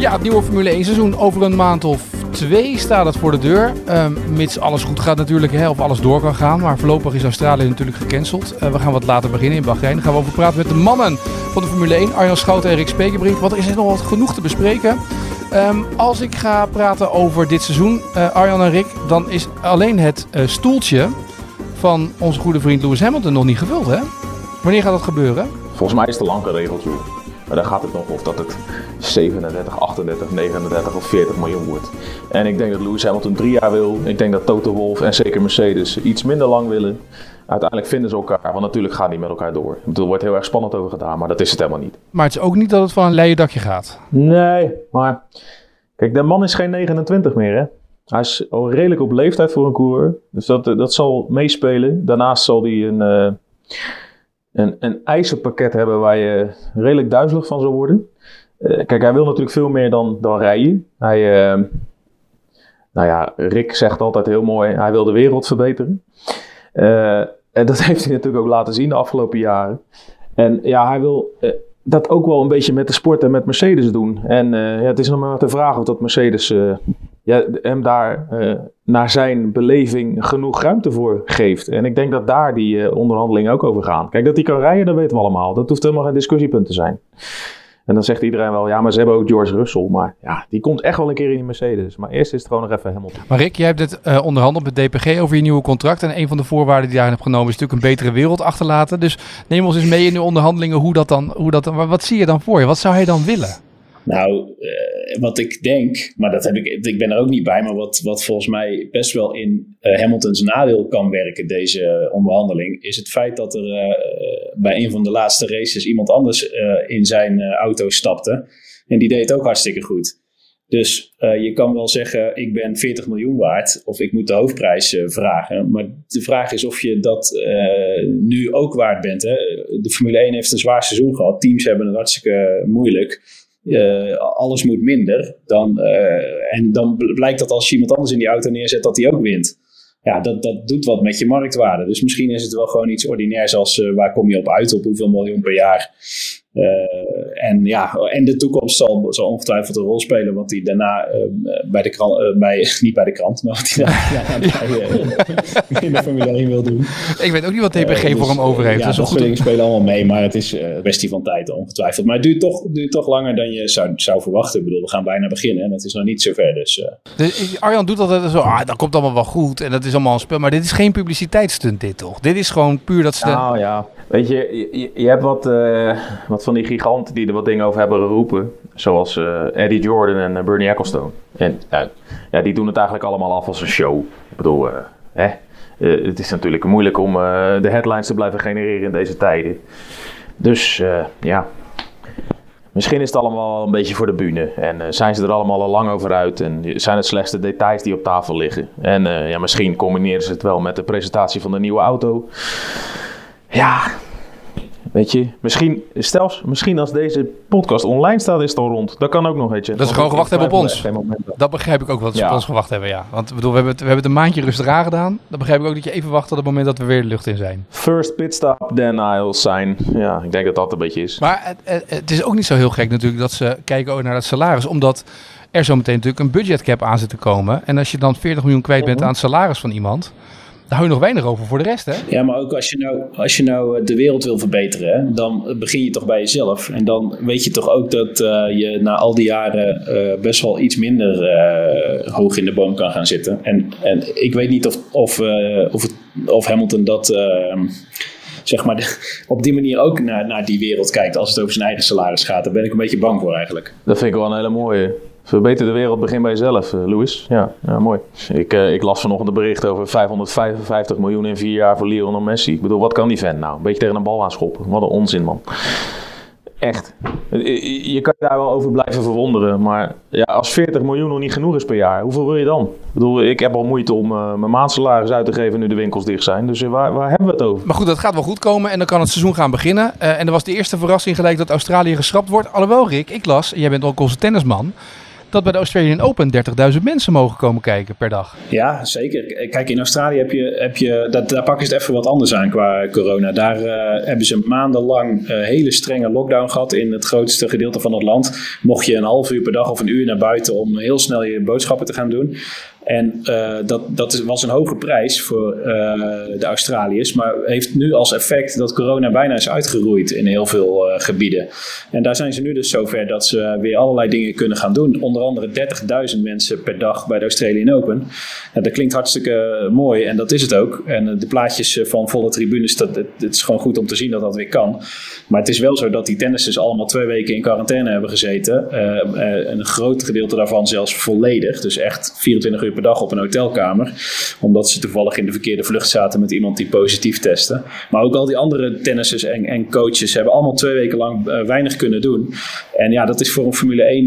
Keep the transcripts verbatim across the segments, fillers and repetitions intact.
Ja, het nieuwe Formule één seizoen over een maand of twee staat het voor de deur. Um, mits alles goed gaat natuurlijk, hè, of alles door kan gaan. Maar voorlopig is Australië natuurlijk gecanceld. Uh, we gaan wat later beginnen in Bahrein. Daar gaan we over praten met de mannen van de Formule één. Arjan Schouten en Rick Spekerbrink. Want er is nog wat genoeg te bespreken. Um, als ik ga praten over dit seizoen, uh, Arjan en Rick, dan is alleen het uh, stoeltje van onze goede vriend Lewis Hamilton nog niet gevuld, hè? Wanneer gaat dat gebeuren? Volgens mij is het te lang geregeld, joh. Maar dan gaat het nog of dat het zevenendertig, achtendertig, negenendertig of veertig miljoen wordt. En ik denk dat Lewis Hamilton drie jaar wil. Ik denk dat Toto Wolff en zeker Mercedes iets minder lang willen. Uiteindelijk vinden ze elkaar, want natuurlijk gaan die met elkaar door. Er wordt heel erg spannend over gedaan, maar dat is het helemaal niet. Maar het is ook niet dat het van een leien dakje gaat. Nee, maar kijk, de man is geen negenentwintig meer, hè. Hij is al redelijk op leeftijd voor een coureur. Dus dat, dat zal meespelen. Daarnaast zal hij een... Uh, Een, een eisenpakket hebben waar je redelijk duizelig van zal worden. Uh, kijk, hij wil natuurlijk veel meer dan, dan rijden. Hij, uh, nou ja, Rick zegt altijd heel mooi, hij wil de wereld verbeteren. Uh, en dat heeft hij natuurlijk ook laten zien de afgelopen jaren. En ja, hij wil uh, dat ook wel een beetje met de sport en met Mercedes doen. En uh, ja, het is nog maar de vraag of dat Mercedes uh, ja, hem daar uh, naar zijn beleving genoeg ruimte voor geeft. En ik denk dat daar die uh, onderhandelingen ook over gaan. Kijk, dat hij kan rijden, dat weten we allemaal. Dat hoeft helemaal geen discussiepunt te zijn. En dan zegt iedereen wel, ja, maar ze hebben ook George Russell. Maar ja, die komt echt wel een keer in die Mercedes. Maar eerst is het gewoon nog even Hamilton. Maar Rick, jij hebt het uh, onderhandeld met D P G over je nieuwe contract. En een van de voorwaarden die je daarin hebt genomen is natuurlijk een betere wereld achterlaten. Dus neem ons eens mee in de onderhandelingen hoe dat dan, hoe dat dan, wat zie je dan voor je? Wat zou hij dan willen? Nou, uh, wat ik denk, maar dat heb ik, ik ben er ook niet bij, maar wat, wat volgens mij best wel in uh, Hamiltons nadeel kan werken, deze onderhandeling, is het feit dat er uh, bij een van de laatste races iemand anders uh, in zijn uh, auto stapte. En die deed het ook hartstikke goed. Dus uh, je kan wel zeggen, ik ben veertig miljoen waard of ik moet de hoofdprijs uh, vragen. Maar de vraag is of je dat uh, nu ook waard bent. Hè? De Formule één heeft een zwaar seizoen gehad. Teams hebben het hartstikke moeilijk. Uh, alles moet minder. Dan, uh, en dan blijkt dat als je iemand anders in die auto neerzet, dat die ook wint. Ja, dat, dat doet wat met je marktwaarde. Dus misschien is het wel gewoon iets ordinairs als uh, waar kom je op uit, op hoeveel miljoen per jaar. Uh, en ja, en de toekomst zal, zal ongetwijfeld een rol spelen wat hij daarna uh, bij de krant, uh, bij, niet bij de krant, maar wat hij daarna ja, bij, uh, in de Formule één wil doen. Ik weet ook niet wat D P G uh, dus, voor hem over heeft. Ja, dat dat soort dingen spelen allemaal mee, maar het is uh, een kwestie van tijd ongetwijfeld. Maar het duurt toch, duurt toch langer dan je zou, zou verwachten. Ik bedoel, we gaan bijna beginnen en het is nog niet zover. Dus, uh. de, Arjan doet altijd zo, ah, dat komt allemaal wel goed en dat is allemaal een spel. Maar dit is geen publiciteitsstunt dit toch? Dit is gewoon puur dat ze... Nou de... ja, weet je, je, je hebt wat, uh, wat van die giganten die er wat dingen over hebben geroepen. Zoals uh, Eddie Jordan en uh, Bernie Ecclestone. En uh, ja, die doen het eigenlijk allemaal af als een show. Ik bedoel, uh, hè? Uh, het is natuurlijk moeilijk om uh, de headlines te blijven genereren in deze tijden. Dus uh, ja, misschien is het allemaal wel een beetje voor de bühne. En uh, zijn ze er allemaal al lang over uit. En zijn het slechts de details die op tafel liggen. En uh, ja, misschien combineren ze het wel met de presentatie van de nieuwe auto. Ja... Weet je, misschien, stel, misschien als deze podcast online staat, is het al rond. Dat kan ook nog, weet je. Dat ze gewoon gewacht hebben op ons. Dat begrijp ik ook wel, dat ze ja. op ons gewacht hebben, ja. Want bedoel, we hebben, het, we hebben het een maandje rustig aangedaan. Dan begrijp ik ook dat je even wacht tot het moment dat we weer de lucht in zijn. First pitstop, then I'll sign. Ja, ik denk dat dat een beetje is. Maar het, het is ook niet zo heel gek natuurlijk dat ze kijken naar het salaris. Omdat er zo meteen natuurlijk een budgetcap aan zit te komen. En als je dan veertig miljoen kwijt bent aan het salaris van iemand... Daar hou je nog weinig over voor de rest, hè? Ja, maar ook als je nou, als je nou de wereld wil verbeteren, hè, dan begin je toch bij jezelf. En dan weet je toch ook dat uh, je na al die jaren uh, best wel iets minder uh, hoog in de boom kan gaan zitten. En, en ik weet niet of, of, uh, of, het, of Hamilton dat... Uh, zeg maar de, op die manier ook naar, naar die wereld kijkt als het over zijn eigen salaris gaat. Daar ben ik een beetje bang voor eigenlijk. Dat vind ik wel een hele mooie. Verbeter de wereld, begin bij jezelf, uh, Lewis. Ja, ja, mooi. Ik, uh, ik las vanochtend een bericht over vijfhonderdvijfenvijftig miljoen in vier jaar voor Lionel Messi. Ik bedoel, wat kan die vent nou? Een beetje tegen een bal aanschoppen. Wat een onzin, man. Echt. Je kan daar wel over blijven verwonderen. Maar ja, als veertig miljoen nog niet genoeg is per jaar, hoeveel wil je dan? Ik bedoel, ik heb al moeite om uh, mijn maandsalaris uit te geven nu de winkels dicht zijn. Dus uh, waar, waar hebben we het over? Maar goed, dat gaat wel goed komen en dan kan het seizoen gaan beginnen. Uh, en er was de eerste verrassing gelijk dat Australië geschrapt wordt. Alhoewel, Rick, ik las, jij bent ook onze tennisman. dat bij de Australian Open dertigduizend mensen mogen komen kijken per dag. Ja, zeker. Kijk, in Australië heb je, heb je dat, daar pakken ze het even wat anders aan qua corona. Daar uh, hebben ze maandenlang uh, hele strenge lockdown gehad in het grootste gedeelte van het land. Mocht je een half uur per dag of een uur naar buiten om heel snel je boodschappen te gaan doen. En uh, dat, dat was een hoge prijs voor uh, de Australiërs, maar heeft nu als effect dat corona bijna is uitgeroeid in heel veel uh, gebieden. En daar zijn ze nu dus zover dat ze weer allerlei dingen kunnen gaan doen. Onder andere dertigduizend mensen per dag bij de Australian Open. Nou, dat klinkt hartstikke mooi en dat is het ook. En uh, de plaatjes van volle tribunes, dat, het, het is gewoon goed om te zien dat dat weer kan. Maar het is wel zo dat die tennissers allemaal twee weken in quarantaine hebben gezeten. Uh, uh, een groot gedeelte daarvan zelfs volledig, dus echt vierentwintig uur per dag op een hotelkamer. Omdat ze toevallig in de verkeerde vlucht zaten met iemand die positief testte. Maar ook al die andere tennissers en, en coaches hebben allemaal twee weken lang uh, weinig kunnen doen. En ja, dat is voor een Formule één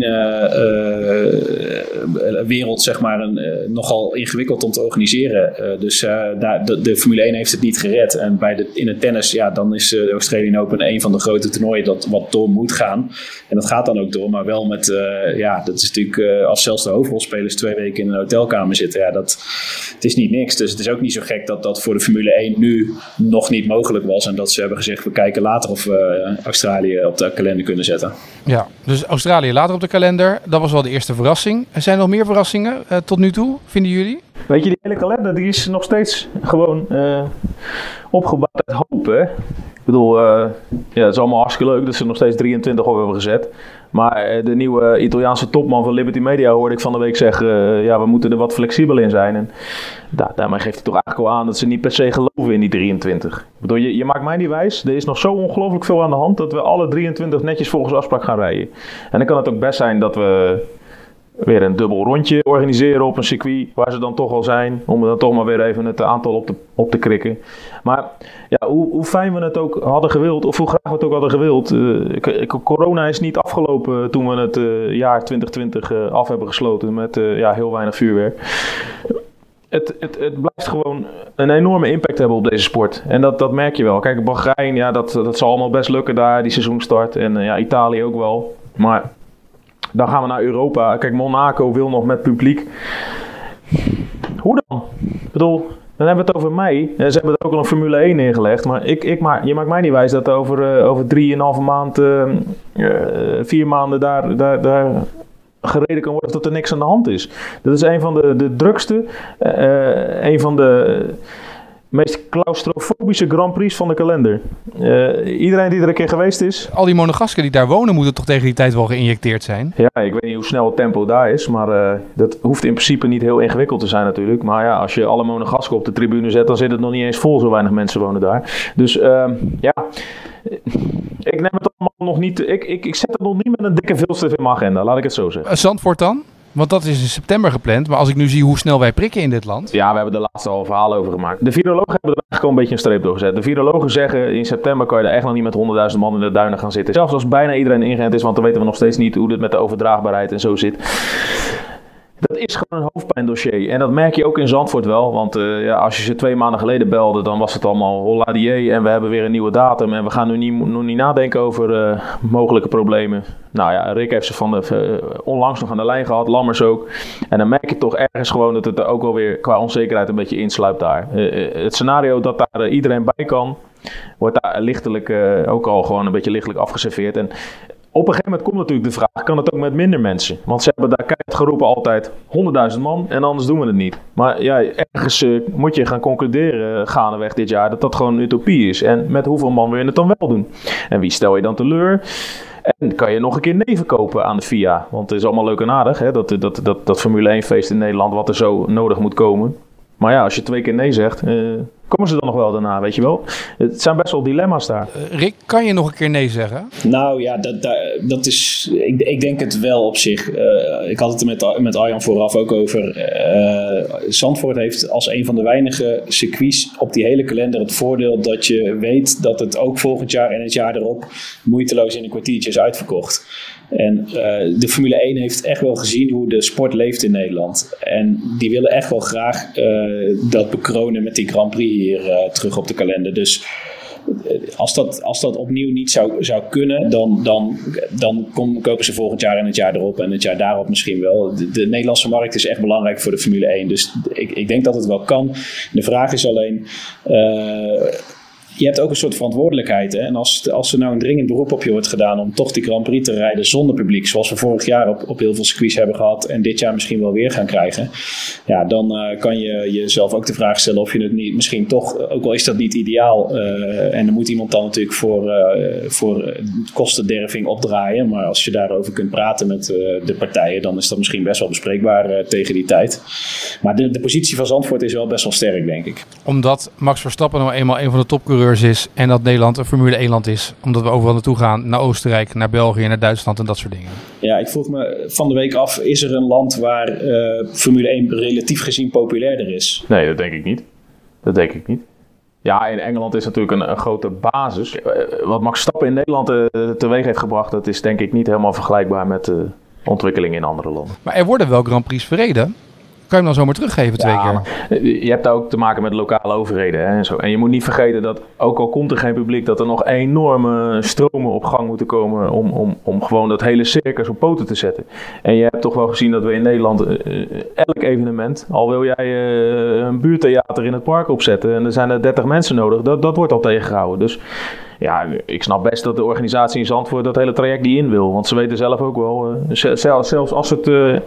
uh, uh, wereld zeg maar een, uh, nogal ingewikkeld om te organiseren. Uh, dus uh, daar, de, de Formule één heeft het niet gered. En bij de, in het tennis, ja, dan is de Australian Open een van de grote toernooien dat wat door moet gaan. En dat gaat dan ook door, maar wel met, uh, ja, dat is natuurlijk uh, als zelfs de hoofdrolspelers twee weken in een hotelkamer zitten. Ja, dat, het is niet niks. Dus het is ook niet zo gek dat dat voor de Formule één nu nog niet mogelijk was. En dat ze hebben gezegd, we kijken later of we Australië op de kalender kunnen zetten. Ja, dus Australië later op de kalender. Dat was wel de eerste verrassing. Er zijn nog meer verrassingen uh, tot nu toe, vinden jullie? Weet je, die hele kalender die is nog steeds gewoon uh, opgebouwd uit hoop, hè? Ik bedoel, uh, ja, het is allemaal hartstikke leuk dat ze er nog steeds drieëntwintig op hebben gezet. Maar uh, de nieuwe Italiaanse topman van Liberty Media hoorde ik van de week zeggen, uh, ja, we moeten er wat flexibel in zijn. En da- daarmee geeft hij toch eigenlijk wel aan dat ze niet per se geloven in die drieëntwintig. Ik bedoel, je, je maakt mij niet wijs. Er is nog zo ongelooflijk veel aan de hand dat we alle drieëntwintig netjes volgens afspraak gaan rijden. En dan kan het ook best zijn dat we weer een dubbel rondje organiseren op een circuit waar ze dan toch al zijn. Om dan toch maar weer even het aantal op te, op te krikken. Maar ja, hoe, hoe fijn we het ook hadden gewild, of hoe graag we het ook hadden gewild. Uh, corona is niet afgelopen toen we het uh, jaar twintig twintig uh, af hebben gesloten met uh, ja, heel weinig vuurwerk. Het, het, het blijft gewoon een enorme impact hebben op deze sport. En dat, dat merk je wel. Kijk, Bahrein, ja, dat, dat zal allemaal best lukken daar, die seizoenstart. En uh, ja, Italië ook wel. Maar dan gaan we naar Europa. Kijk, Monaco wil nog met publiek. Hoe dan? Ik bedoel, dan hebben we het over mei. Ze hebben er ook al een Formule één neergelegd. Maar ik, ik maak, je maakt mij niet wijs dat er over, uh, over drieënhalve maand, uh, uh, vier maanden daar, daar, daar gereden kan worden dat er niks aan de hand is. Dat is een van de, de drukste, uh, een van de meest claustrofobische Grand Prix van de kalender. Uh, iedereen die er een keer geweest is. Al die Monegasken die daar wonen moeten toch tegen die tijd wel geïnjecteerd zijn? Ja, ik weet niet hoe snel het tempo daar is, maar uh, dat hoeft in principe niet heel ingewikkeld te zijn natuurlijk. Maar ja, als je alle Monegasken op de tribune zet, dan zit het nog niet eens vol, zo weinig mensen wonen daar. Dus uh, ja, ik neem het allemaal nog niet, ik, ik, ik zet het nog niet met een dikke veelstrif in mijn agenda, laat ik het zo zeggen. Uh, Zandvoort dan? Want dat is in september gepland. Maar als ik nu zie hoe snel wij prikken in dit land. Ja, we hebben er laatst al een verhaal over gemaakt. De virologen hebben er eigenlijk al een beetje een streep door gezet. De virologen zeggen in september kan je er echt nog niet met honderdduizend man in de duinen gaan zitten. Zelfs als bijna iedereen ingeënt is, want dan weten we nog steeds niet hoe dit met de overdraagbaarheid en zo zit. Dat is gewoon een hoofdpijndossier. En dat merk je ook in Zandvoort wel. Want uh, ja, als je ze twee maanden geleden belde, dan was het allemaal holla die. En we hebben weer een nieuwe datum. En we gaan nu niet, nog niet nadenken over uh, mogelijke problemen. Nou ja, Rick heeft ze van de, uh, onlangs nog aan de lijn gehad. Lammers ook. En dan merk je toch ergens gewoon dat het er ook wel weer qua onzekerheid een beetje insluipt daar. Uh, uh, het scenario dat daar uh, iedereen bij kan, wordt daar lichtelijk uh, ook al gewoon een beetje lichtelijk afgeserveerd. En op een gegeven moment komt natuurlijk de vraag, kan het ook met minder mensen? Want ze hebben daar keihard geroepen altijd honderdduizend man en anders doen we het niet. Maar ja, ergens uh, moet je gaan concluderen uh, gaandeweg dit jaar dat dat gewoon een utopie is. En met hoeveel man wil je het dan wel doen? En wie stel je dan teleur? En kan je nog een keer nee verkopen aan de F I A? Want het is allemaal leuk en aardig, hè? Dat, dat, dat, dat Formule één feest in Nederland wat er zo nodig moet komen. Maar ja, als je twee keer nee zegt, uh, komen ze dan nog wel daarna, weet je wel? Het zijn best wel dilemma's daar. Uh, Rick, kan je nog een keer nee zeggen? Nou ja, dat, dat, dat is, ik, ik denk het wel op zich. Uh, ik had het er met, met Arjan vooraf ook over. Uh, Zandvoort heeft als een van de weinige circuits op die hele kalender het voordeel dat je weet dat het ook volgend jaar en het jaar erop moeiteloos in een kwartiertje is uitverkocht. En uh, de Formule één heeft echt wel gezien hoe de sport leeft in Nederland. En die willen echt wel graag uh, dat bekronen met die Grand Prix hier uh, terug op de kalender. Dus als dat, als dat opnieuw niet zou, zou kunnen, dan, dan, dan kom, kopen ze volgend jaar en het jaar erop en het jaar daarop misschien wel. De, de Nederlandse markt is echt belangrijk voor de Formule één. Dus ik, ik denk dat het wel kan. De vraag is alleen... Uh, je hebt ook een soort verantwoordelijkheid. Hè? En als, als er nou een dringend beroep op je wordt gedaan om toch die Grand Prix te rijden zonder publiek, zoals we vorig jaar op, op heel veel circuits hebben gehad en dit jaar misschien wel weer gaan krijgen, ja, dan uh, kan je jezelf ook de vraag stellen of je het niet, misschien toch, ook al is dat niet ideaal, uh, en dan moet iemand dan natuurlijk voor, uh, voor kostenderving opdraaien, maar als je daarover kunt praten met uh, de partijen, dan is dat misschien best wel bespreekbaar uh, tegen die tijd. Maar de, de positie van Zandvoort is wel best wel sterk, denk ik. Omdat Max Verstappen nou eenmaal een van de topcoureurs is en dat Nederland een Formule één land is. Omdat we overal naartoe gaan, naar Oostenrijk, naar België, naar Duitsland en dat soort dingen. Ja, ik vroeg me van de week af, is er een land waar uh, Formule één relatief gezien populairder is? Nee, dat denk ik niet. Dat denk ik niet. Ja, in Engeland is natuurlijk een, een grote basis. Wat Max Verstappen in Nederland uh, teweeg heeft gebracht, dat is denk ik niet helemaal vergelijkbaar met de ontwikkelingen in andere landen. Maar er worden wel Grand Prix verreden. Kan je hem dan zomaar teruggeven twee ja, keer? Je hebt daar ook te maken met lokale overheden. Hè, en, zo. En je moet niet vergeten dat, ook al komt er geen publiek, dat er nog enorme stromen op gang moeten komen om, om, om gewoon dat hele circus op poten te zetten. En je hebt toch wel gezien dat we in Nederland uh, elk evenement, al wil jij uh, een buurtheater in het park opzetten en er zijn er dertig mensen nodig, dat, dat wordt al tegengehouden. Dus ja, ik snap best dat de organisatie in Zandvoort dat hele traject niet in wil. Want ze weten zelf ook wel, uh, zelfs, zelfs als het... Uh,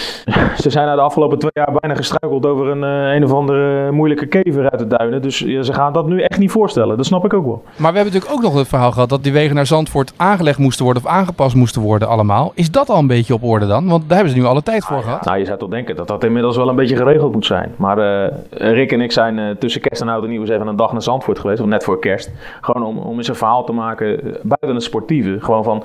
ze zijn na de afgelopen twee jaar bijna gestruikeld over een, uh, een of andere moeilijke kever uit de duinen. Dus uh, ze gaan dat nu echt niet voorstellen. Dat snap ik ook wel. Maar we hebben natuurlijk ook nog het verhaal gehad dat die wegen naar Zandvoort aangelegd moesten worden of aangepast moesten worden allemaal. Is dat al een beetje op orde dan? Want daar hebben ze nu alle tijd voor ah, gehad. Nou, je zou toch denken dat dat inmiddels wel een beetje geregeld moet zijn. Maar uh, Rick en ik zijn uh, tussen kerst en oud en nieuw eens even een dag naar Zandvoort geweest. Of net voor kerst. Gewoon om, om eens een verhaal te maken buiten het sportieve. Gewoon van...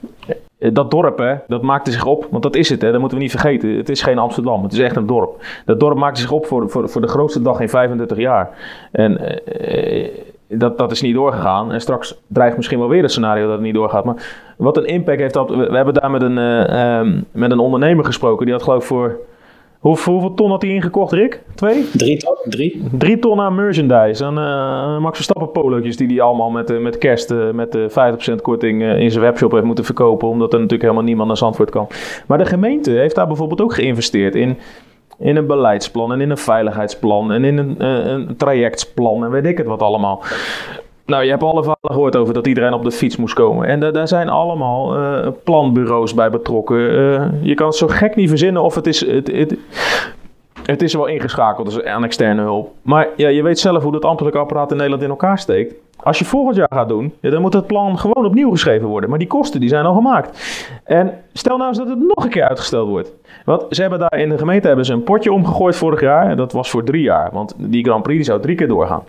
Dat dorp, hè, dat maakte zich op, want dat is het, hè, dat moeten we niet vergeten. Het is geen Amsterdam, het is echt een dorp. Dat dorp maakte zich op voor, voor, voor de grootste dag in vijfendertig jaar. En uh, dat, dat is niet doorgegaan. En straks dreigt misschien wel weer het scenario dat het niet doorgaat. Maar wat een impact heeft dat... We, we hebben daar met een, uh, um, met een ondernemer gesproken. Die had geloof ik voor... Hoe, hoeveel ton had hij ingekocht, Rick? Twee? Drie ton. Drie, Drie ton aan merchandise. Aan uh, Max Verstappen polootjes die hij allemaal met, uh, met kerst uh, met uh, vijftig procent korting uh, in zijn webshop heeft moeten verkopen. Omdat er natuurlijk helemaal niemand naar Zandvoort kan. Maar de gemeente heeft daar bijvoorbeeld ook geïnvesteerd in, in een beleidsplan en in een veiligheidsplan en in een, uh, een trajectsplan en weet ik het wat allemaal. Nou, je hebt alle verhalen gehoord over dat iedereen op de fiets moest komen. En da- daar zijn allemaal uh, planbureaus bij betrokken. Uh, je kan het zo gek niet verzinnen of het is... Het, het, het is wel ingeschakeld dus aan externe hulp. Maar ja, je weet zelf hoe dat ambtelijke apparaat in Nederland in elkaar steekt. Als je volgend jaar gaat doen, ja, dan moet het plan gewoon opnieuw geschreven worden. Maar die kosten die zijn al gemaakt. En stel nou eens dat het nog een keer uitgesteld wordt. Want ze hebben daar in de gemeente hebben ze een potje omgegooid vorig jaar. En dat was voor drie jaar. Want die Grand Prix die zou drie keer doorgaan.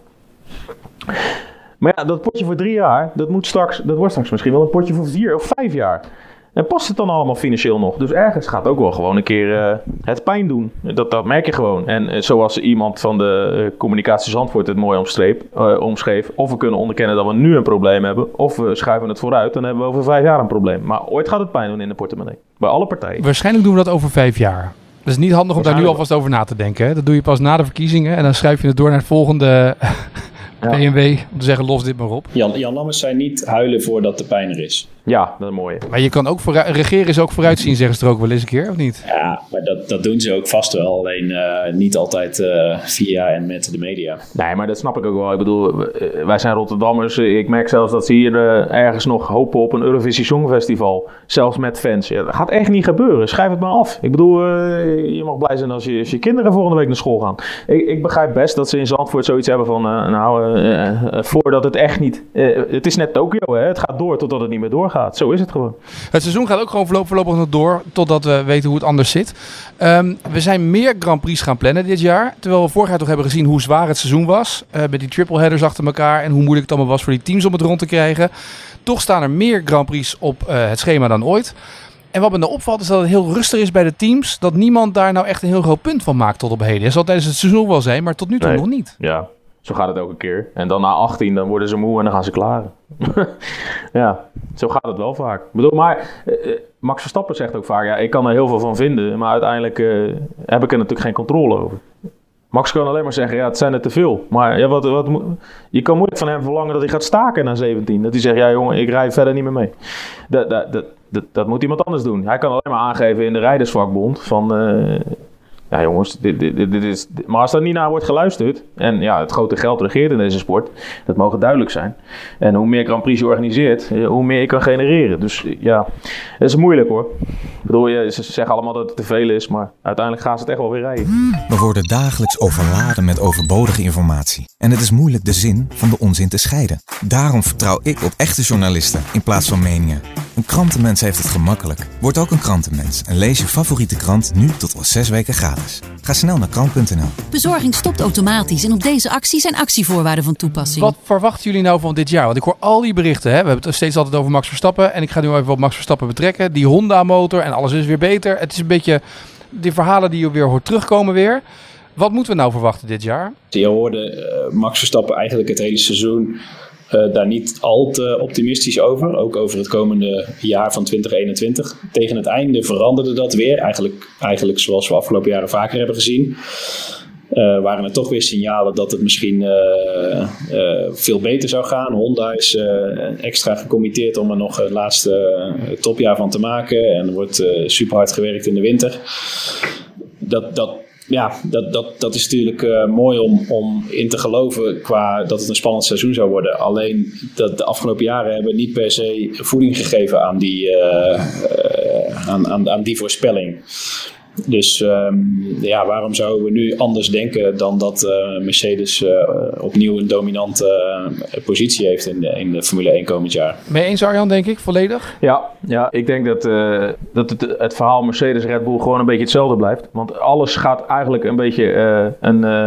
Maar ja, dat potje voor drie jaar, dat, moet straks, dat wordt straks misschien wel een potje voor vier of vijf jaar. En past het dan allemaal financieel nog? Dus ergens gaat ook wel gewoon een keer uh, het pijn doen. Dat, dat merk je gewoon. En uh, zoals iemand van de uh, Communicatie Zandvoort het mooi omschreef, uh, omschreef. Of we kunnen onderkennen dat we nu een probleem hebben. Of we schuiven het vooruit. Dan hebben we over vijf jaar een probleem. Maar ooit gaat het pijn doen in de portemonnee. Bij alle partijen. Waarschijnlijk doen we dat over vijf jaar. Dat is niet handig om daar nu alvast over na te denken. Hè? Dat doe je pas na de verkiezingen. En dan schuif je het door naar het volgende... Ja. B M W, om te zeggen, los dit maar op. Jan, Jan Lammers zei niet huilen voordat de pijn er is. Ja, dat is mooi. Maar je kan ook vooruit, regeren is ook vooruitzien, zeggen ze er ook wel eens een keer, of niet? Ja, maar dat, dat doen ze ook vast wel. Alleen uh, niet altijd uh, via en met de media. Nee, maar dat snap ik ook wel. Ik bedoel, wij zijn Rotterdammers. Ik merk zelfs dat ze hier uh, ergens nog hopen op een Eurovisie Songfestival. Zelfs met fans. Ja, dat gaat echt niet gebeuren. Schrijf het maar af. Ik bedoel, uh, je mag blij zijn als je, als je kinderen volgende week naar school gaan. Ik, ik begrijp best dat ze in Zandvoort zoiets hebben van... Uh, nou, uh, uh, voordat het echt niet... Uh, het is net Tokio, hè. Het gaat door totdat het niet meer doorgaat. Zo is het gewoon. Het seizoen gaat ook gewoon voorlopig, voorlopig nog door, totdat we weten hoe het anders zit. Um, we zijn meer Grand Prix gaan plannen dit jaar. Terwijl we vorig jaar toch hebben gezien hoe zwaar het seizoen was. Uh, met die triple headers achter elkaar en hoe moeilijk het allemaal was voor die teams om het rond te krijgen. Toch staan er meer Grand Prix op uh, het schema dan ooit. En wat me nou opvalt is dat het heel rustig is bij de teams. Dat niemand daar nou echt een heel groot punt van maakt tot op heden. Dat zal tijdens het seizoen wel zijn, maar tot nu toe nee. nog niet. Ja. Zo gaat het elke keer. En dan na achttien, dan worden ze moe en dan gaan ze klagen. Ja, zo gaat het wel vaak. Ik bedoel, maar uh, Max Verstappen zegt ook vaak... ja, ik kan er heel veel van vinden... maar uiteindelijk uh, heb ik er natuurlijk geen controle over. Max kan alleen maar zeggen, ja, het zijn er te veel. Maar ja, wat, wat, je kan moeilijk van hem verlangen dat hij gaat staken na zeventien. Dat hij zegt, ja jongen, ik rij verder niet meer mee. Dat, dat, dat, dat, dat moet iemand anders doen. Hij kan alleen maar aangeven in de rijdersvakbond van... Uh, ja jongens, dit, dit, dit, dit is... Dit, maar als daar niet naar wordt geluisterd... en ja, het grote geld regeert in deze sport... dat mogen duidelijk zijn. En hoe meer Grand Prix je organiseert... hoe meer je kan genereren. Dus ja, het is moeilijk hoor. Ik bedoel, ze zeggen allemaal dat het te veel is... maar uiteindelijk gaan ze het echt wel weer rijden. We worden dagelijks overladen met overbodige informatie. En het is moeilijk de zin van de onzin te scheiden. Daarom vertrouw ik op echte journalisten in plaats van meningen. Een krantenmens heeft het gemakkelijk. Word ook een krantenmens en lees je favoriete krant nu tot al zes weken gratis. Ga snel naar krant punt n l. Bezorging stopt automatisch en op deze actie zijn actievoorwaarden van toepassing. Wat verwachten jullie nou van dit jaar? Want ik hoor al die berichten. Hè? We hebben het steeds altijd over Max Verstappen. En ik ga nu even op Max Verstappen betrekken. Die Honda-motor en alles is weer beter. Het is een beetje die verhalen die je weer hoort terugkomen weer. Wat moeten we nou verwachten dit jaar? Je hoorde uh, Max Verstappen eigenlijk het hele seizoen... Uh, daar niet al te optimistisch over. Ook over het komende jaar van twintig eenentwintig. Tegen het einde veranderde dat weer. Eigenlijk, eigenlijk zoals we afgelopen jaren vaker hebben gezien. Uh, waren er toch weer signalen dat het misschien uh, uh, veel beter zou gaan. Honda is uh, extra gecommitteerd om er nog een laatste uh, topjaar van te maken. En er wordt uh, super hard gewerkt in de winter. Dat... dat Ja, dat, dat, dat is natuurlijk uh, mooi om, om in te geloven qua dat het een spannend seizoen zou worden. Alleen dat de afgelopen jaren hebben niet per se voeding gegeven aan die, uh, uh, aan, aan, aan die voorspelling. Dus um, ja, waarom zouden we nu anders denken dan dat uh, Mercedes uh, opnieuw een dominante uh, positie heeft in de, in de Formule één komend jaar? Ben je eens, Arjan, denk ik, volledig? Ja, ja ik denk dat, uh, dat het, het verhaal Mercedes-Red Bull gewoon een beetje hetzelfde blijft. Want alles gaat eigenlijk een beetje uh, een... Uh,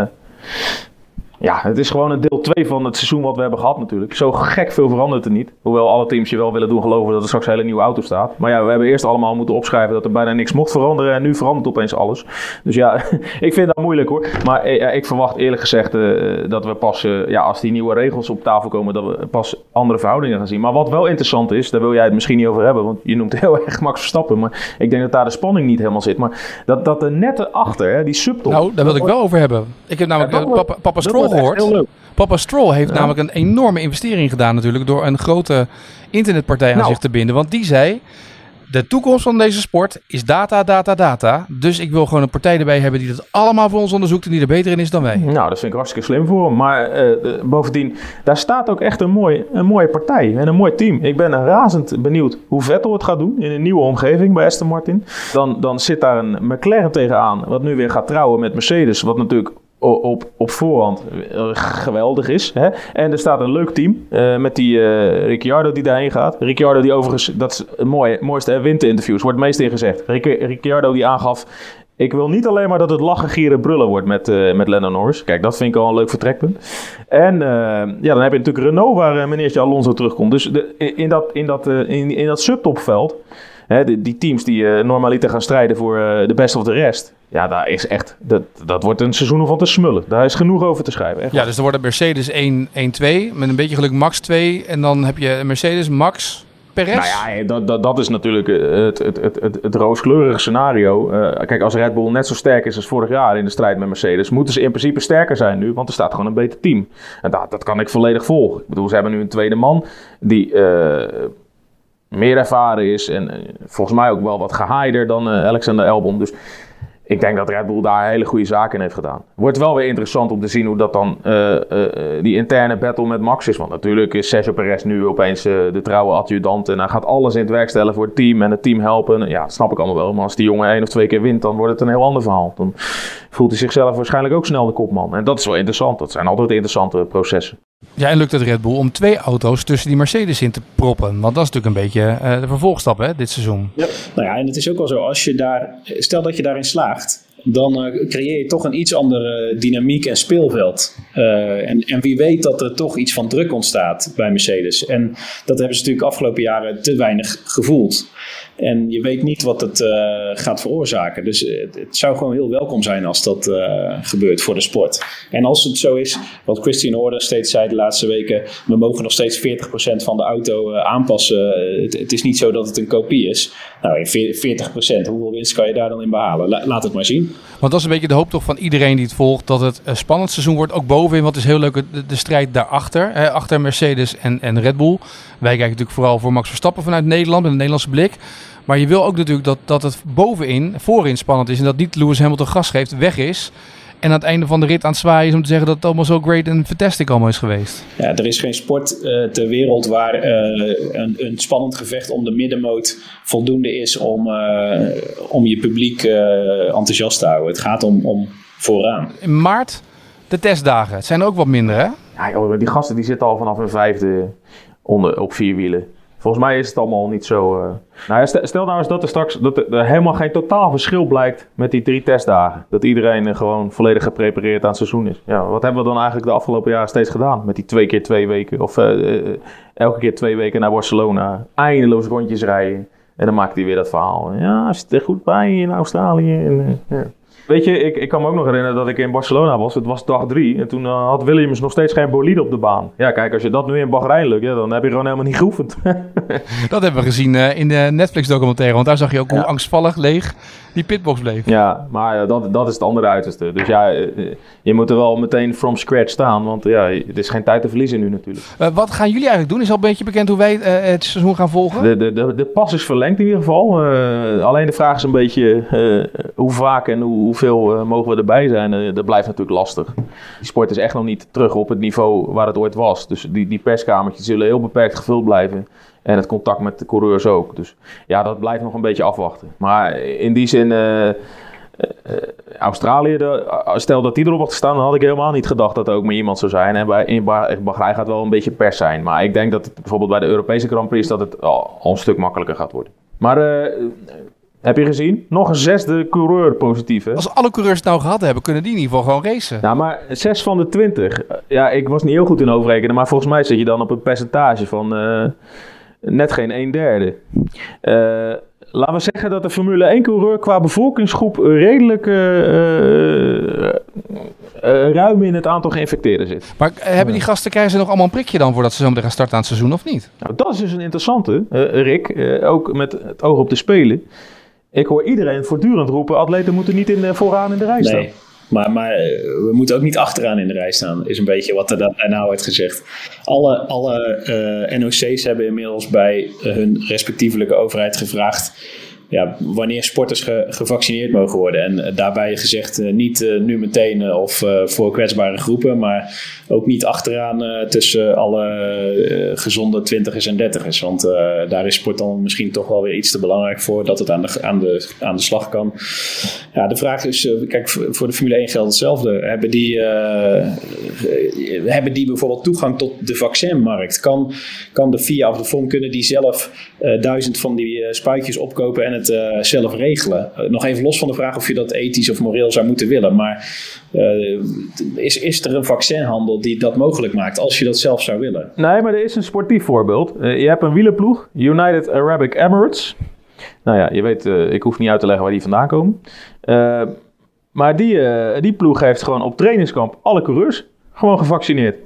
Ja, het is gewoon een deel twee van het seizoen wat we hebben gehad natuurlijk. Zo gek veel verandert er niet. Hoewel alle teams je wel willen doen geloven dat er straks een hele nieuwe auto staat. Maar ja, we hebben eerst allemaal moeten opschrijven dat er bijna niks mocht veranderen. En nu verandert opeens alles. Dus ja, ik vind dat moeilijk hoor. Maar ja, ik verwacht eerlijk gezegd uh, dat we pas, uh, ja, als die nieuwe regels op tafel komen, dat we pas andere verhoudingen gaan zien. Maar wat wel interessant is, daar wil jij het misschien niet over hebben. Want je noemt heel erg Max Verstappen. Maar ik denk dat daar de spanning niet helemaal zit. Maar dat, dat er net erachter, hè, die subtop. Nou, daar wil ik wel over hebben. Ik heb namelijk ja, papa, papa Stroll gehoord. Papa Stroll heeft ja. namelijk een enorme investering gedaan natuurlijk door een grote internetpartij aan nou. zich te binden. Want die zei, de toekomst van deze sport is data, data, data. Dus ik wil gewoon een partij erbij hebben die dat allemaal voor ons onderzoekt en die er beter in is dan wij. Nou, dat vind ik hartstikke slim voor hem. Maar uh, bovendien, daar staat ook echt een, mooi, een mooie partij en een mooi team. Ik ben razend benieuwd hoe Vettel het gaat doen in een nieuwe omgeving bij Aston Martin. Dan, dan zit daar een McLaren tegenaan, wat nu weer gaat trouwen met Mercedes, wat natuurlijk... Op, op voorhand geweldig is. Hè? En er staat een leuk team uh, met die uh, Ricciardo die daarheen gaat. Ricciardo die overigens, dat is het mooie, mooiste hè, winterinterviews, wordt het meest in gezegd. Ric- Ricciardo die aangaf, ik wil niet alleen maar dat het lachen, gieren, brullen wordt met, uh, met Lando Norris. Kijk, dat vind ik al een leuk vertrekpunt. En uh, ja, dan heb je natuurlijk Renault waar uh, meneertje Alonso terugkomt. Dus de, in, dat, in, dat, uh, in, in dat subtopveld, hè, die, die teams die uh, normaliter gaan strijden voor uh, de best of de rest. Ja, daar is echt, dat, dat wordt een seizoen om van te smullen. Daar is genoeg over te schrijven. Echt. Ja, dus er wordt Mercedes één twee, met een beetje geluk Max twee. En dan heb je Mercedes, Max, Perez. Nou ja, dat, dat, dat is natuurlijk het, het, het, het, het rooskleurige scenario. Uh, kijk, als Red Bull net zo sterk is als vorig jaar in de strijd met Mercedes, moeten ze in principe sterker zijn nu, want er staat gewoon een beter team. En dat, dat kan ik volledig volgen. Ik bedoel, ze hebben nu een tweede man die... Uh, meer ervaren is en uh, volgens mij ook wel wat gehaaider dan uh, Alexander Albon. Dus ik denk dat Red Bull daar hele goede zaken in heeft gedaan. Wordt wel weer interessant om te zien hoe dat dan uh, uh, die interne battle met Max is. Want natuurlijk is Sergio Perez nu opeens uh, de trouwe adjudant en hij gaat alles in het werk stellen voor het team en het team helpen. Ja, dat snap ik allemaal wel. Maar als die jongen één of twee keer wint, dan wordt het een heel ander verhaal. Dan voelt hij zichzelf waarschijnlijk ook snel de kopman. En dat is wel interessant. Dat zijn altijd interessante processen. Ja, en lukt het Red Bull om twee auto's tussen die Mercedes in te proppen? Want dat is natuurlijk een beetje uh, de vervolgstap hè, dit seizoen. Ja. Nou ja, en het is ook wel zo, als je daar, stel dat je daarin slaagt, dan uh, creëer je toch een iets andere dynamiek en speelveld. Uh, en, en wie weet dat er toch iets van druk ontstaat bij Mercedes. En dat hebben ze natuurlijk afgelopen jaren te weinig gevoeld. En je weet niet wat het uh, gaat veroorzaken. Dus het, het zou gewoon heel welkom zijn als dat uh, gebeurt voor de sport. En als het zo is, wat Christian Horner steeds zei de laatste weken, we mogen nog steeds veertig procent van de auto uh, aanpassen. Het, het is niet zo dat het een kopie is. Nou, veertig procent, hoeveel winst kan je daar dan in behalen? La, laat het maar zien. Want dat is een beetje de hoop toch van iedereen die het volgt, dat het een spannend seizoen wordt. Ook bovenin, wat is heel leuk, de, de strijd daarachter. Hè, achter Mercedes en, en Red Bull. Wij kijken natuurlijk vooral voor Max Verstappen vanuit Nederland, met een Nederlandse blik. Maar je wil ook natuurlijk dat, dat het bovenin, voorin spannend is. En dat niet Lewis Hamilton gas geeft, weg is. En aan het einde van de rit aan het zwaaien is om te zeggen dat het allemaal zo great en fantastic allemaal is geweest. Ja, er is geen sport uh, ter wereld waar uh, een, een spannend gevecht om de middenmoot voldoende is om, uh, om je publiek uh, enthousiast te houden. Het gaat om, om vooraan. In maart de testdagen. Het zijn er ook wat minder, hè? Ja, joh, die gasten die zitten al vanaf hun vijfde onder, op vier wielen. Volgens mij is het allemaal niet zo... Uh... Nou ja, stel, stel nou eens dat er straks dat er, er helemaal geen totaal verschil blijkt met die drie testdagen. Dat iedereen uh, gewoon volledig geprepareerd aan het seizoen is. Ja, wat hebben we dan eigenlijk de afgelopen jaren steeds gedaan? Met die twee keer twee weken. Of uh, uh, elke keer twee weken naar Barcelona. Eindeloos rondjes rijden. En dan maakt hij weer dat verhaal. Ja, zit er goed bij in Australië. En, uh, ja. Weet je, ik, ik kan me ook nog herinneren dat ik in Barcelona was. Het was dag drie. En toen uh, had Williams nog steeds geen bolide op de baan. Ja, kijk, als je dat nu in Bahrein lukt, ja, dan heb je gewoon helemaal niet geoefend. Dat hebben we gezien uh, in de Netflix-documentaire. Want daar zag je ook ja. hoe angstvallig leeg die pitbox bleef. Ja, maar uh, dat, dat is het andere uiterste. Dus ja, uh, je moet er wel meteen from scratch staan. Want ja, het is geen tijd te verliezen nu natuurlijk. Uh, wat gaan jullie eigenlijk doen? Is al een beetje bekend hoe wij uh, het seizoen gaan volgen? De, de, de, de pas is verlengd in ieder geval. Uh, alleen de vraag is een beetje uh, hoe vaak en hoe, hoeveel uh, mogen we erbij zijn. Uh, dat blijft natuurlijk lastig. Die sport is echt nog niet terug op het niveau waar het ooit was. Dus die, die perskamertjes zullen heel beperkt gevuld blijven. En het contact met de coureurs ook. Dus ja, dat blijft nog een beetje afwachten. Maar in die zin, uh, uh, Australië, de, stel dat die erop had gestaan, dan had ik helemaal niet gedacht dat er ook maar iemand zou zijn. En bij, in Bahrein gaat wel een beetje pers zijn. Maar ik denk dat het bijvoorbeeld bij de Europese Grand Prix dat het al, al een stuk makkelijker gaat worden. Maar uh, heb je gezien? Nog een zesde coureur positief, hè? Als alle coureurs het nou gehad hebben, kunnen die in ieder geval gewoon racen. Nou, maar zes van de twintig. Ja, ik was niet heel goed in overrekenen, maar volgens mij zit je dan op een percentage van... Uh, net geen een derde. Uh, laten we zeggen dat de Formule één coureur qua bevolkingsgroep redelijk uh, uh, uh, ruim in het aantal geïnfecteerden zit. Maar uh, hebben die gasten, krijgen ze nog allemaal een prikje dan voordat ze zo meteen gaan starten aan het seizoen of niet? Nou, dat is dus een interessante, uh, Rick. Uh, ook met het oog op de Spelen. Ik hoor iedereen voortdurend roepen, atleten moeten niet in de, vooraan in de rij staan. Nee. Maar, maar we moeten ook niet achteraan in de rij staan, is een beetje wat er daarna wordt gezegd. Alle, alle uh, N O C's hebben inmiddels bij hun respectievelijke overheid gevraagd... Ja, wanneer sporters ge, gevaccineerd mogen worden. En uh, daarbij gezegd uh, niet uh, nu meteen uh, of uh, voor kwetsbare groepen... maar ook niet achteraan uh, tussen alle uh, gezonde twintigers en dertigers. Want uh, daar is sport dan misschien toch wel weer iets te belangrijk voor... dat het aan de, aan de, aan de slag kan. Ja, de vraag is, uh, kijk, voor de Formule één geldt hetzelfde. Hebben die, uh, hebben die bijvoorbeeld toegang tot de vaccinmarkt? Kan, kan de F I A of de F O M, kunnen die zelf uh, duizend van die uh, spuitjes opkopen... en het uh, zelf regelen. Uh, nog even los van de vraag of je dat ethisch of moreel zou moeten willen. Maar uh, is, is er een vaccinhandel die dat mogelijk maakt als je dat zelf zou willen? Nee, maar er is een sportief voorbeeld. Uh, je hebt een wielerploeg, United Arab Emirates. Nou ja, je weet, uh, ik hoef niet uit te leggen waar die vandaan komen. Uh, maar die, uh, die ploeg heeft gewoon op trainingskamp alle coureurs gewoon gevaccineerd.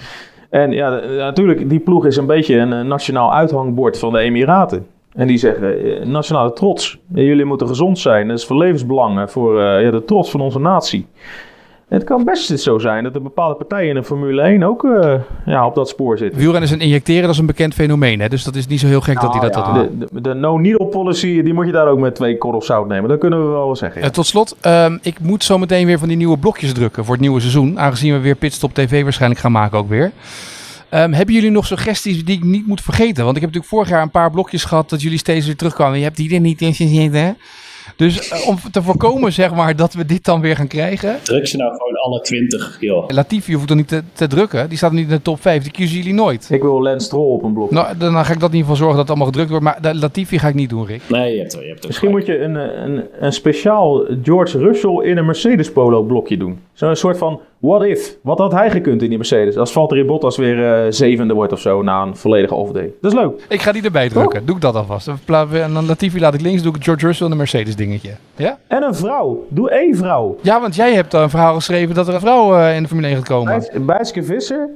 En ja, de, natuurlijk, die ploeg is een beetje een, een nationaal uithangbord van de Emiraten. En die zeggen, nationale trots, jullie moeten gezond zijn. Dat is voor levensbelang, voor uh, ja, de trots van onze natie. En het kan best zo zijn dat er bepaalde partijen in de Formule één ook uh, ja, op dat spoor zitten. Wielrenners en injecteren, dat is een bekend fenomeen. Hè? Dus dat is niet zo heel gek nou, dat die dat, ja, dat doen. De, de, de no-needle policy, die moet je daar ook met twee korrels zout nemen. Dat kunnen we wel zeggen. Ja. Uh, tot slot, um, ik moet zo meteen weer van die nieuwe blokjes drukken voor het nieuwe seizoen. Aangezien we weer Pitstop T V waarschijnlijk gaan maken ook weer. Um, hebben jullie nog suggesties die ik niet moet vergeten? Want ik heb natuurlijk vorig jaar een paar blokjes gehad dat jullie steeds weer terugkwamen. Je hebt die er niet in zitten. Dus uh, om te voorkomen zeg maar dat we dit dan weer gaan krijgen. Druk ze nou gewoon alle twintig, joh. Latifi hoeft er niet te, te drukken. Die staat niet in de top vijf. Die kiezen jullie nooit. Ik wil Lance Stroll op een blok. Nou, dan ga ik dat in ieder geval zorgen dat het allemaal gedrukt wordt. Maar de Latifi ga ik niet doen, Rick. Nee, je hebt er, je hebt er Misschien moet je een, een, een speciaal George Russell in een Mercedes Polo blokje doen. Zo'n soort van what if. Wat had hij gekund in die Mercedes? Als Valtteri Bottas weer uh, zevende wordt of zo na een volledige off-day. Dat is leuk. Ik ga die erbij drukken. Oh. Doe ik dat alvast. En dan Latifi laat ik links. Doe ik George Russell en een Mercedes dingetje. Ja? En een vrouw. Doe één vrouw. Ja, want jij hebt een verhaal geschreven dat er een vrouw uh, in de Formule één gaat komen. Bijtske Visser.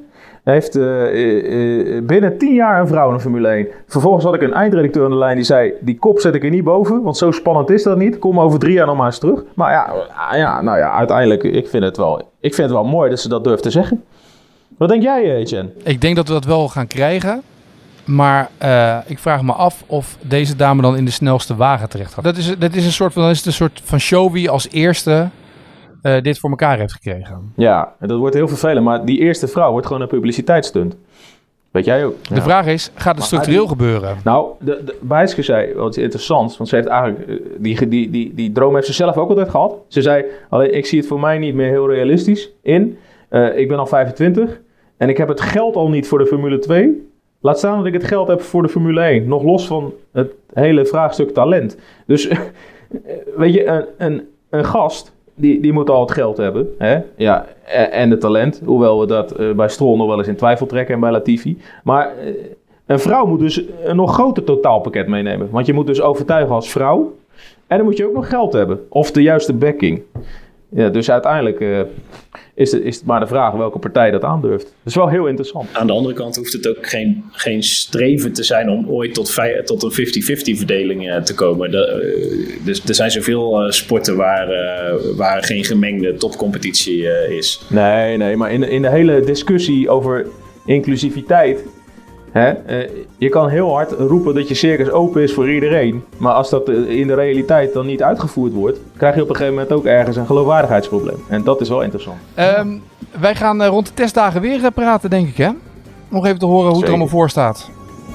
heeft uh, uh, binnen tien jaar een vrouw in de Formule één. Vervolgens had ik een eindredacteur aan de lijn die zei... die kop zet ik er niet boven, want zo spannend is dat niet. Kom over drie jaar nog maar eens terug. Maar ja, ja nou ja, uiteindelijk, ik vind het wel, ik vind het wel mooi dat ze dat durft te zeggen. Wat denk jij, Etienne? Ik denk dat we dat wel gaan krijgen. Maar uh, ik vraag me af of deze dame dan in de snelste wagen terecht gaat. Dat is, dat is een soort van, dan is het een soort van show wie als eerste uh, dit voor elkaar heeft gekregen. Ja, dat wordt heel vervelend. Maar die eerste vrouw wordt gewoon een publiciteitsstunt. Weet jij ook? De ja. vraag is, gaat het structureel die, gebeuren? Nou, de, de Bijske zei, wat is interessant, want ze heeft eigenlijk, die, die, die, die droom heeft ze zelf ook altijd gehad. Ze zei, alleen ik zie het voor mij niet meer heel realistisch in. Uh, ik ben al vijfentwintig en ik heb het geld al niet voor de Formule twee. Laat staan dat ik het geld heb voor de Formule één. Nog los van het hele vraagstuk talent. Dus, weet je, een, een, een gast, die, die moet al het geld hebben. Hè? Ja, en het talent. Hoewel we dat uh, bij Stroll nog wel eens in twijfel trekken en bij Latifi. Maar uh, een vrouw moet dus een nog groter totaalpakket meenemen. Want je moet dus overtuigen als vrouw. En dan moet je ook nog geld hebben. Of de juiste backing. Ja, dus uiteindelijk uh, is, het, is het maar de vraag welke partij dat aandurft. Dat is wel heel interessant. Aan de andere kant hoeft het ook geen, geen streven te zijn om ooit tot, vij- tot een vijftig-vijftig verdeling uh, te komen. De, uh, dus er zijn zoveel uh, sporten waar, uh, waar geen gemengde topcompetitie uh, is. Nee, nee, maar in, in de hele discussie over inclusiviteit... Hè, uh, je kan heel hard roepen dat je circus open is voor iedereen. Maar als dat in de realiteit dan niet uitgevoerd wordt... krijg je op een gegeven moment ook ergens een geloofwaardigheidsprobleem. En dat is wel interessant. Um, wij gaan uh, rond de testdagen weer uh, praten, denk ik, hè? Nog even te horen hoe zeker. Het er allemaal voor staat.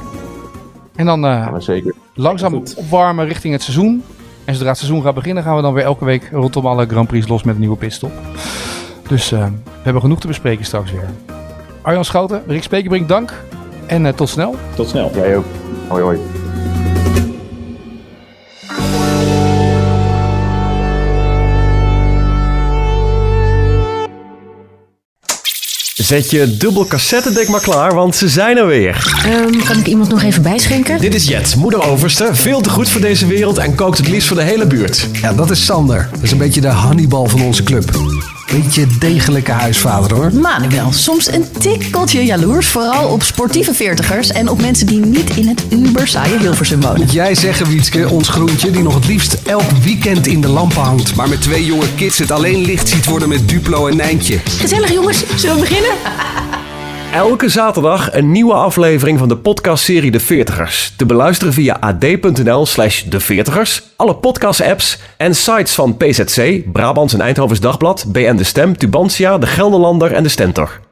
En dan uh, ja, zeker. langzaam opwarmen richting het seizoen. En zodra het seizoen gaat beginnen... gaan we dan weer elke week rondom alle Grand Prix los met een nieuwe pitstop. Dus uh, we hebben genoeg te bespreken straks weer. Arjan Schouten, Rick Spekerbrink, dank... En uh, tot snel. Tot snel. Jij ook. Hoi hoi. Zet je dubbel cassettedek maar klaar, want ze zijn er weer. Um, kan ik iemand nog even bijschenken? Dit is Jet, moeder overste, veel te goed voor deze wereld en kookt het liefst voor de hele buurt. Ja, dat is Sander. Dat is een beetje de Hannibal van onze club. Beetje degelijke huisvader, hoor. Manuel, soms een tikkeltje jaloers. Vooral op sportieve veertigers en op mensen die niet in het uber saaie Hilversum wonen. Moet jij zeggen, Wietske, ons groentje die nog het liefst elk weekend in de lampen hangt. Maar met twee jonge kids het alleen licht ziet worden met Duplo en Nijntje. Gezellig jongens, zullen we beginnen? Elke zaterdag een nieuwe aflevering van de podcastserie De Veertigers. Te beluisteren via ad.nl slash De Veertigers, alle podcast-apps en sites van P Z C, Brabants en Eindhovens Dagblad, B N De Stem, Tubantia, De Gelderlander en De Stentor.